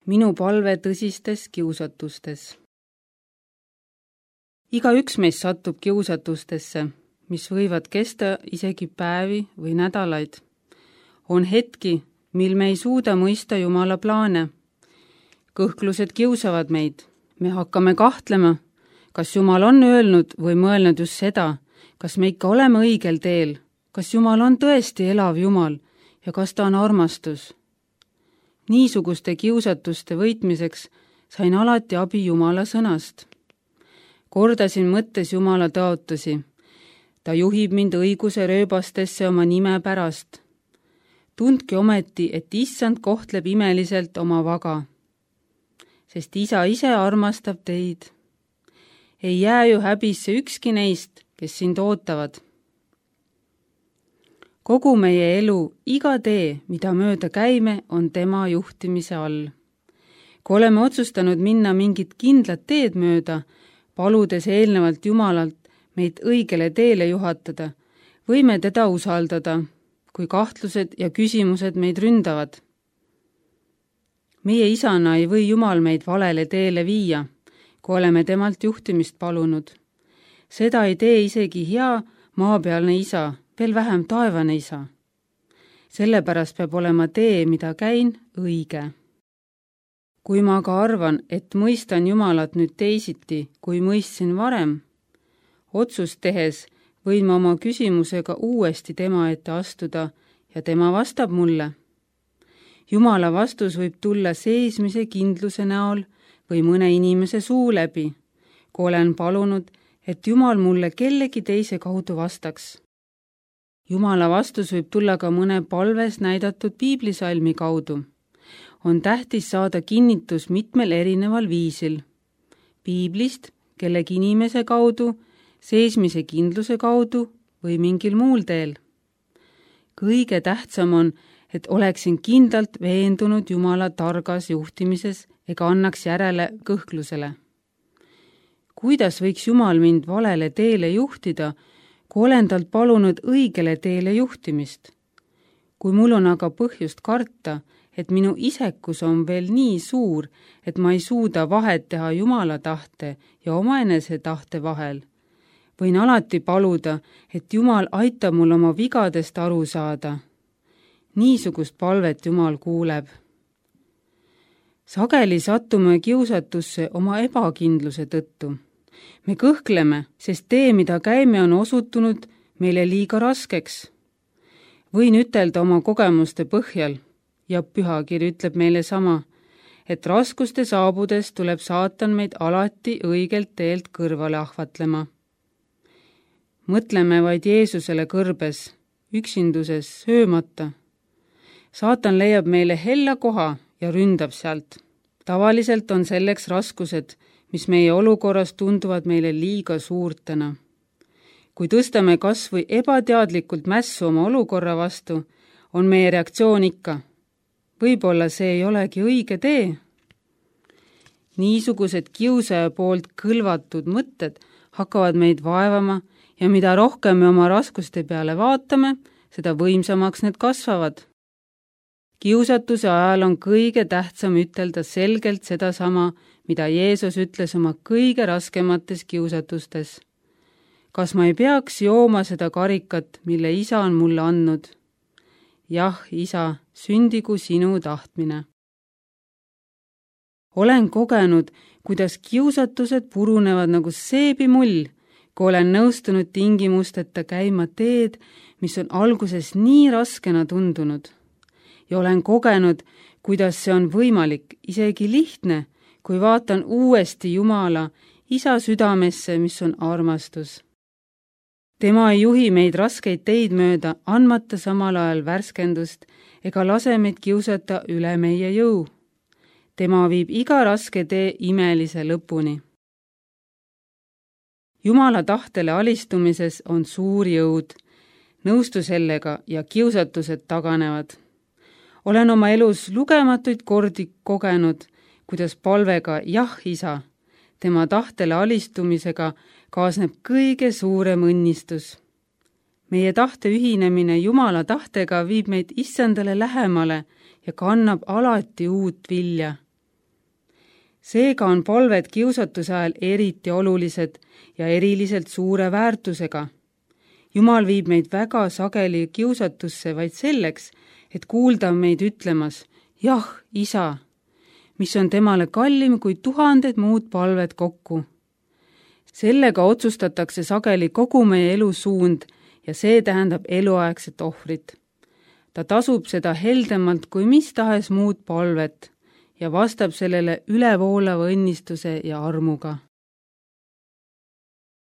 minu palve tõsistes kiusatustes. Igaüks meist satub kiusatustesse, mis võivad kesta isegi päevi või nädalaid. On hetki, mil me ei suuda mõista Jumala plaane. Kõhklused kiusavad meid. Me hakkame kahtlema, kas Jumal on öelnud või mõelnud just seda, kas me ikka oleme õigel teel, kas Jumal on tõesti elav Jumal ja kas ta on armastus. Niisuguste kiusatuste võitmiseks sain alati abi Jumala sõnast. Kordasin mõttes Jumala tõotusi. Ta juhib mind õiguse rööbastesse oma nime pärast. Tundke ometi, et Issand kohtleb imeliselt oma vaga, sest Isa ise armastab teid. Ei jää ju häbisse ükski neist, kes sind ootavad. Kogu meie elu, iga tee, mida mööda käime, on tema juhtimise all. Kui oleme otsustanud minna mingit kindlat teed mööda, paludes eelnevalt Jumalalt meid õigele teele juhatada, võime teda usaldada, kui kahtlused ja küsimused meid ründavad. Meie isana ei või Jumal meid valele teele viia, kui oleme temalt juhtimist palunud. Seda ei tee isegi hea maapealne isa, veel vähem taevane isa. Sellepärast peab olema tee, mida käin, õige. Kui ma aga arvan, et mõistan Jumalat nüüd teisiti, kui mõistsin varem, otsust tehes võin ma oma küsimusega uuesti tema ette astuda ja tema vastab mulle. Jumala vastus võib tulla seesmise kindluse näol või mõne inimese suu läbi, kui olen palunud, et Jumal mulle kellegi teise kaudu vastaks. Jumala vastus võib tulla ka mõne palves näidatud piiblisalmi kaudu. On tähtis saada kinnitus mitmel erineval viisil. Piiblist, kellegi inimese kaudu, seesmise kindluse kaudu või mingil muul teel. Kõige tähtsam on, et oleksin kindlalt veendunud Jumala targas juhtimises ega annaks järele kõhklusele. Kuidas võiks Jumal mind valele teele juhtida, kui olen talt palunud õigele teele juhtimist? Kui mul on aga põhjust karta, et minu isekus on veel nii suur, et ma ei suuda vahet teha Jumala tahte ja omaenese tahte vahel, võin alati paluda, et Jumal aitab mul oma vigadest aru saada. Niisugust palvet Jumal kuuleb. Sageli sattume kiusatusse oma ebakindluse tõttu. Me kõhkleme, sest tee, mida käime, on osutunud meile liiga raskeks. Võin ütelda oma kogemuste põhjal, ja pühakiri ütleb meile sama, et raskuste saabudes tuleb saatan meid alati õigelt teelt kõrvale ahvatlema. Mõtleme vaid Jeesusele kõrbes, üksinduses, söömata. Saatan leiab meile hella koha ja ründab sealt. Tavaliselt on selleks raskused, mis meie olukorras tunduvad meile liiga suurtena. Kui tõstame kas või ebateadlikult mässu oma olukorra vastu, on meie reaktsioon ikka. Võib-olla see ei olegi õige tee. Niisugused kiusaja poolt kõlvatud mõtted hakkavad meid vaevama ja mida rohkem me oma raskuste peale vaatame, seda võimsamaks need kasvavad. Kiusatuse ajal on kõige tähtsam ütelda selgelt sedasama, mida Jeesus ütles oma kõige raskemates kiusatustes. Kas ma ei peaks jooma seda karikat, mille isa on mulle andnud? Jah, isa, sündigu sinu tahtmine. Olen kogenud, kuidas kiusatused purunevad nagu seebimull, kui olen nõustunud tingimusteta käima teed, mis on alguses nii raskena tundunud. Ja olen kogenud, kuidas see on võimalik, isegi lihtne, kui vaatan uuesti Jumala, isa südamesse, mis on armastus. Tema ei juhi meid raskeid teid mööda, andmata samal ajal värskendust ega lase meid kiusata üle meie jõu. Tema viib iga raske tee imelise lõpuni. Jumala tahtele alistumises on suur jõud, nõustu sellega ja kiusatused taganevad. Olen oma elus lugematuid kordi kogenud, kuidas palvega jah, isa, tema tahtele alistumisega kaasneb kõige suurem õnnistus. Meie tahte ühinemine Jumala tahtega viib meid Issandale lähemale ja kannab alati uut vilja. Seega on palved kiusatuse ajal eriti olulised ja eriliselt suure väärtusega. Jumal viib meid väga sageli kiusatusse vaid selleks, et kuulda meid ütlemas, jah, isa, mis on temale kallim kui 1000 muud palved kokku. Sellega otsustatakse sageli kogu meie elu suund ja see tähendab eluaegset ohvrit. Ta tasub seda heldemalt kui mis tahes muud palvet ja vastab sellele ülevoolava õnnistuse ja armuga.